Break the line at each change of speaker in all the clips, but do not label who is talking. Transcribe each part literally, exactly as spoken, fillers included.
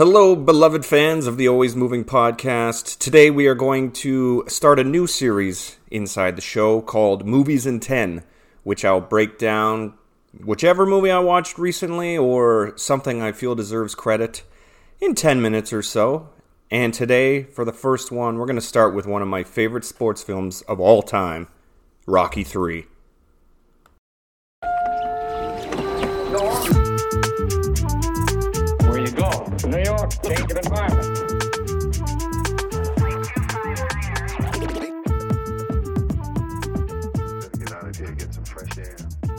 Hello, beloved fans of the Always Moving podcast. Today we are going to start a new series inside the show called Movies in ten, which I'll break down whichever movie I watched recently or something I feel deserves credit in ten minutes or so. And today, for the first one, we're going to start with one of my favorite sports films of all time, Rocky three.
Where you go? New York, change of environment.
Get out of here, get some fresh air.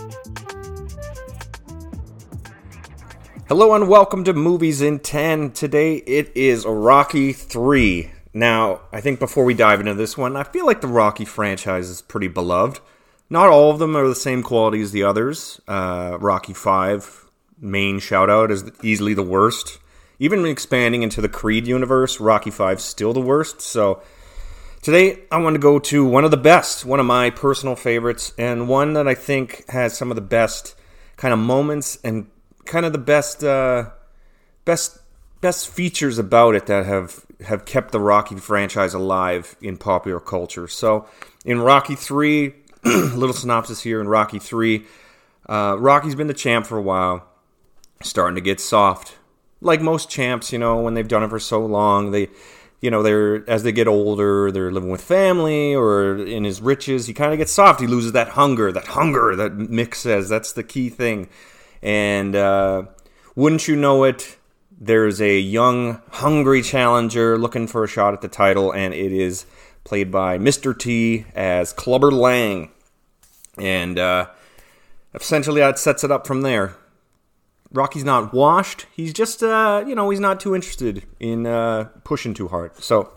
Hello and welcome to Movies in ten. Today it is Rocky three. Now, I think before we dive into this one, I feel like the Rocky franchise is pretty beloved. Not all of them are the same quality as the others. Uh, Rocky five, main shout-out, is easily the worst. Even expanding into the Creed universe, Rocky five is still the worst. So today I want to go to one of the best, one of my personal favorites, and one that I think has some of the best kind of moments and kind of the best uh, best best features about it that have, have kept the Rocky franchise alive in popular culture. So in Rocky three, a little synopsis here in Rocky three, uh, Rocky's been the champ for a while, starting to get soft. Like most champs, you know, when they've done it for so long, they, you know, they're as they get older, they're living with family or in his riches, he kind of gets soft. He loses that hunger, that hunger that Mick says. That's the key thing. And uh, wouldn't you know it, there's a young, hungry challenger looking for a shot at the title, and it is played by Mister T as Clubber Lang. And uh, essentially that sets it up from there. Rocky's not washed. He's just, uh, you know, he's not too interested in uh, pushing too hard. So,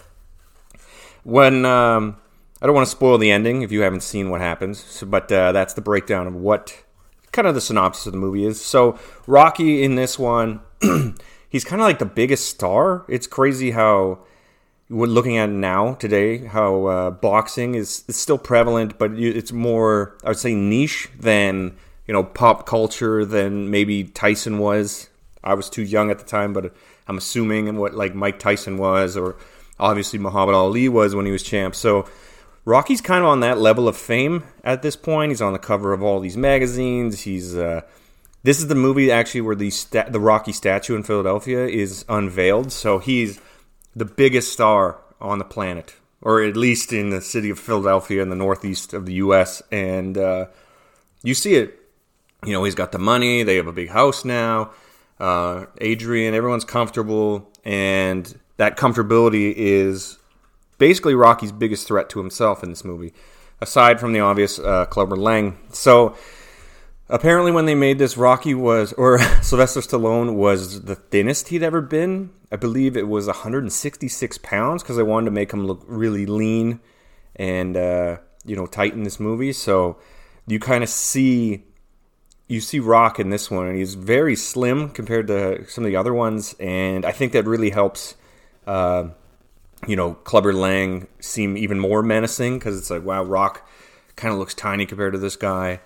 when, um, I don't want to spoil the ending if you haven't seen what happens, so, but uh, that's the breakdown of what, kind of the synopsis of the movie is. So, Rocky in this one, he's kind of like the biggest star. It's crazy how, we're looking at it now, today, how uh, boxing is, is still prevalent, but it's more, I would say, niche than, you know, pop culture than maybe Tyson was. I was too young at the time, but I'm assuming what like Mike Tyson was, or obviously Muhammad Ali was when he was champ. So Rocky's kind of on that level of fame at this point. He's on the cover of all these magazines. He's uh, this is the movie actually where the sta- the Rocky statue in Philadelphia is unveiled. So he's the biggest star on the planet, or at least in the city of Philadelphia in the northeast of the U S. And uh, you see it. You know, he's got the money. They have a big house now. Uh, Adrian, everyone's comfortable. And that comfortability is basically Rocky's biggest threat to himself in this movie, aside from the obvious uh, Clubber Lang. So, apparently when they made this, Rocky was, or Sylvester Stallone was the thinnest he'd ever been. I believe it was one hundred sixty-six pounds, because they wanted to make him look really lean and, uh, you know, tight in this movie. So, you kind of see... You see Rock in this one, and he's very slim compared to some of the other ones, and I think that really helps, uh, you know, Clubber Lang seem even more menacing, because it's like, wow, Rock kind of looks tiny compared to this guy,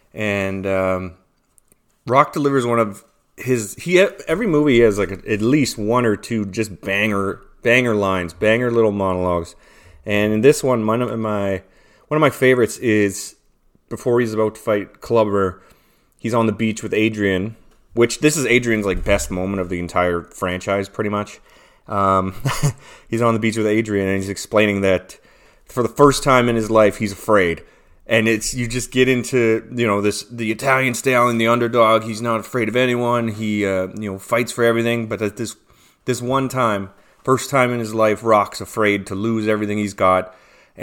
and um, Rock delivers one of his, he every movie he has like at least one or two just banger, banger lines, banger little monologues, and in this one, one of my, one of my favorites is before he's about to fight Clubber. He's on the beach with Adrian, which this is Adrian's like best moment of the entire franchise, pretty much. Um, he's on the beach with Adrian, and he's explaining that for the first time in his life, he's afraid. And it's you just get into you know this the Italian stallion, the underdog. He's not afraid of anyone. He uh, you know fights for everything. But at this this one time, first time in his life, Rock's afraid to lose everything he's got,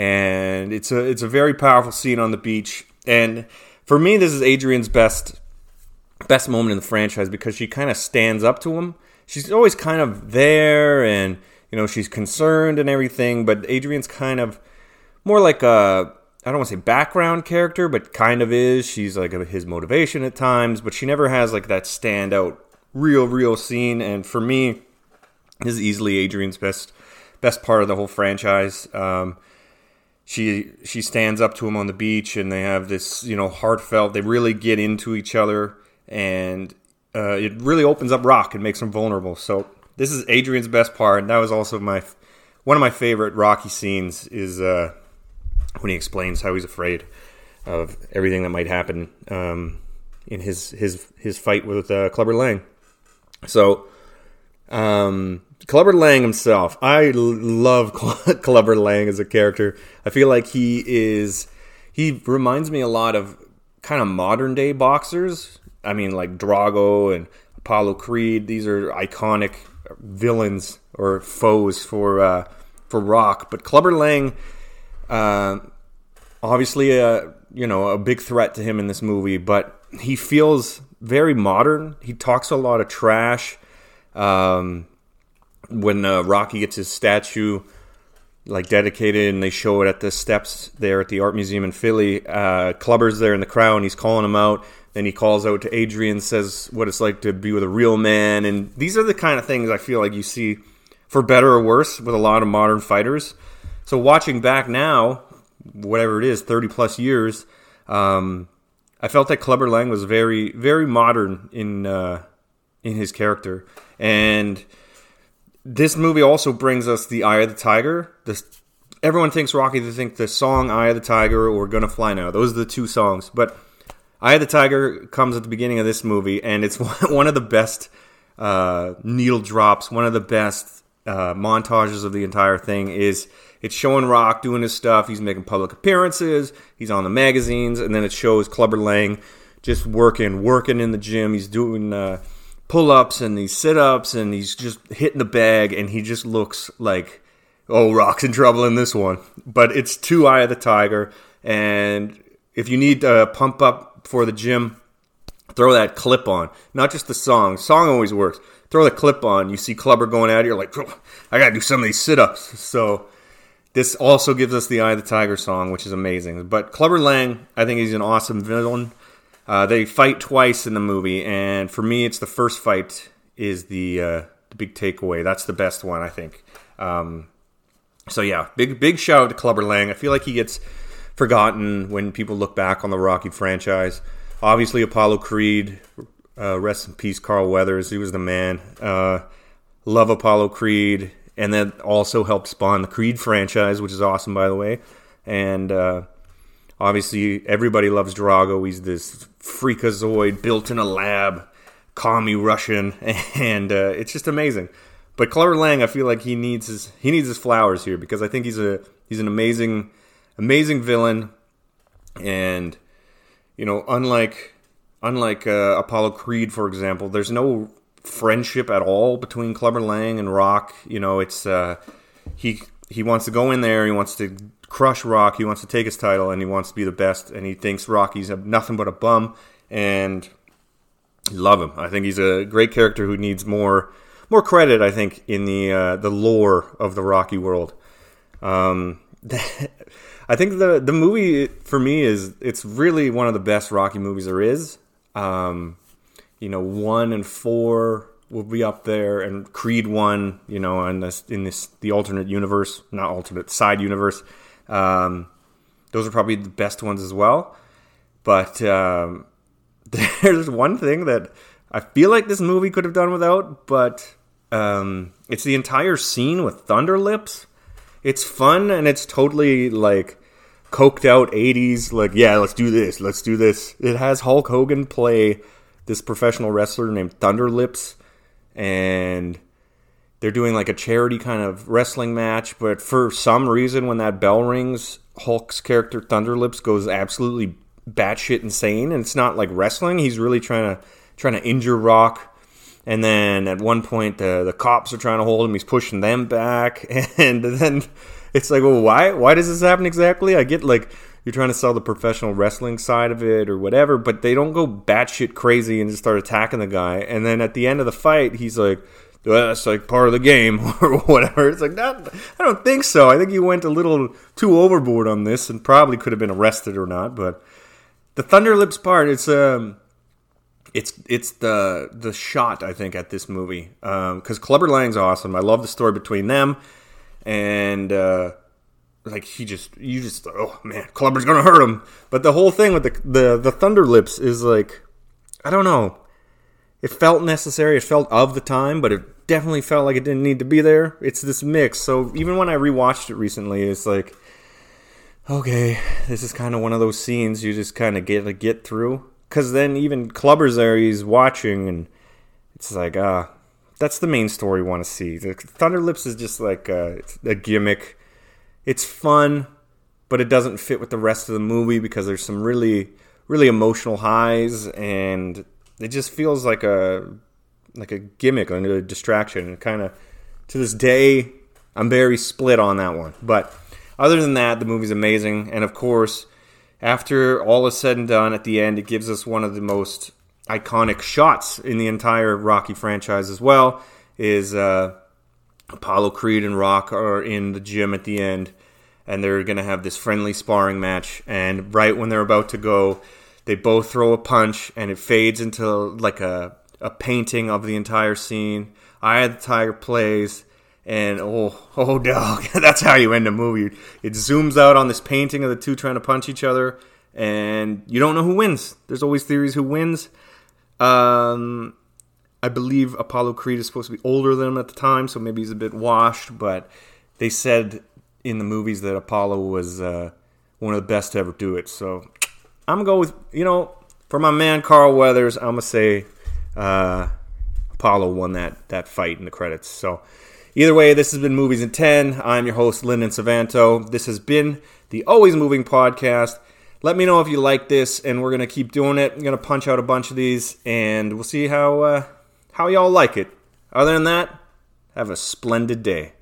and it's a it's a very powerful scene on the beach. And for me, this is Adrian's best best moment in the franchise, because she kind of stands up to him. She's always kind of there, and you know she's concerned and everything. But Adrian's kind of more like a, I don't want to say background character, but kind of is. She's like his motivation at times, but she never has like that standout, real, real scene. And for me, this is easily Adrian's best best part of the whole franchise. Um, She she stands up to him on the beach, and they have this, you know, heartfelt. They really get into each other, and uh, it really opens up Rock and makes him vulnerable. So this is Adrian's best part, and that was also my one of my favorite Rocky scenes is uh, when he explains how he's afraid of everything that might happen um, in his his his fight with uh, Clubber Lang. So, um, Clubber Lang himself, I l- love Clubber Lang as a character. I feel like he is he reminds me a lot of kind of modern day boxers. I mean, like Drago and Apollo Creed. These are iconic villains or foes for uh, for Rock. But Clubber Lang, uh, obviously, a you know a big threat to him in this movie. But he feels very modern. He talks a lot of trash. Um, when uh, Rocky gets his statue like dedicated and they show it at the steps there at the art museum in Philly, uh, Clubber's there in the crowd and he's calling him out. Then he calls out to Adrian, says what it's like to be with a real man. And these are the kind of things I feel like you see, for better or worse, with a lot of modern fighters. So watching back now, whatever it is, thirty plus years, um, I felt that Clubber Lang was very, very modern in uh, in his character. And this movie also brings us the Eye of the Tiger. This, everyone thinks Rocky, they think the song Eye of the Tiger or Gonna Fly Now. Those are the two songs. But Eye of the Tiger comes at the beginning of this movie, and it's one of the best uh, needle drops, one of the best uh, montages of the entire thing. Is it's showing Rock doing his stuff. He's making public appearances. He's on the magazines, and then it shows Clubber Lang just working, working in the gym. He's doing uh, pull-ups and these sit-ups, and he's just hitting the bag, and he just looks like, oh, Rock's in trouble in this one. But it's to Eye of the Tiger, and if you need to pump up for the gym, throw that clip on. Not just the song. Song always works. Throw the clip on. You see Clubber going at it. You're like, oh, I got to do some of these sit-ups. So this also gives us the Eye of the Tiger song, which is amazing. But Clubber Lang, I think he's an awesome villain. Uh, they fight twice in the movie, and for me, it's the first fight is the uh, the big takeaway. That's the best one, I think. Um, so yeah, big big shout out to Clubber Lang. I feel like he gets forgotten when people look back on the Rocky franchise. Obviously, Apollo Creed, uh, rest in peace, Carl Weathers. He was the man. Uh, love Apollo Creed, and that also helped spawn the Creed franchise, which is awesome, by the way. And uh, obviously, everybody loves Drago. He's this freakazoid built in a lab, commie Russian, and uh, it's just amazing. But Clubber Lang, I feel like he needs his he needs his flowers here because I think he's a he's an amazing. Amazing villain, and you know, unlike unlike uh, Apollo Creed, for example, there's no friendship at all between Clubber Lang and Rock. You know, it's uh, he he wants to go in there, he wants to crush Rock, he wants to take his title, and he wants to be the best. And he thinks Rocky's nothing but a bum, and love him. I think he's a great character who needs more more credit. I think in the uh, the lore of the Rocky world. Um, I think the the movie for me is it's really one of the best Rocky movies there is. Um, you know, one and four will be up there, and Creed one, you know, in this in this the alternate universe, not alternate side universe. Um, those are probably the best ones as well. But um, there's one thing that I feel like this movie could have done without, but um, it's the entire scene with Thunder Lips. It's fun and it's totally like coked out eighties, like, yeah, let's do this, let's do this. It has Hulk Hogan play this professional wrestler named Thunder Lips, and they're doing like a charity kind of wrestling match, but for some reason when that bell rings, Hulk's character Thunder Lips goes absolutely batshit insane, and it's not like wrestling, he's really trying to trying to injure Rock. And then at one point, the the cops are trying to hold him. He's pushing them back. And then it's like, well, why? Why does this happen exactly? I get, like, you're trying to sell the professional wrestling side of it or whatever, but they don't go batshit crazy and just start attacking the guy. And then at the end of the fight, he's like, well, that's like part of the game or whatever. It's like, not, I don't think so. I think he went a little too overboard on this and probably could have been arrested or not. But the Thunder Lips part, it's... um. It's it's the the shot, I think, at this movie. Because um, Clubber Lang's awesome. I love the story between them. And, uh, like, he just, you just, oh, man, Clubber's going to hurt him. But the whole thing with the, the, the Thunder Lips is, like, I don't know. It felt necessary. It felt of the time, but it definitely felt like it didn't need to be there. It's this mix. So even when I rewatched it recently, it's like, okay, this is kind of one of those scenes you just kind of get to get through. Because then even Clubber's there, he's watching, and it's like, ah, uh, that's the main story we want to see. The Thunderlips is just like a, a gimmick. It's fun, but it doesn't fit with the rest of the movie because there's some really, really emotional highs, and it just feels like a like a gimmick, like a distraction. And kind of, to this day, I'm very split on that one. But other than that, the movie's amazing. And of course, after all is said and done, at the end, it gives us one of the most iconic shots in the entire Rocky franchise as well, is uh, Apollo Creed and Rock are in the gym at the end, and they're going to have this friendly sparring match. And right when they're about to go, they both throw a punch, and it fades into like a, a painting of the entire scene. Eye of the Tiger plays, and oh, oh dog, that's how you end a movie. It zooms out on this painting of the two trying to punch each other, and you don't know who wins. There's always theories who wins. Um, I believe Apollo Creed is supposed to be older than him at the time, so maybe he's a bit washed, but they said in the movies that Apollo was uh, one of the best to ever do it. So I'm going to go with, you know, for my man Carl Weathers, I'm going to say uh, Apollo won that, that fight in the credits. So either way, this has been Movies in ten. I'm your host, Lyndon Savanto. This has been the Always Moving Podcast. Let me know if you like this, and we're going to keep doing it. I'm going to punch out a bunch of these, and we'll see how uh, how y'all like it. Other than that, have a splendid day.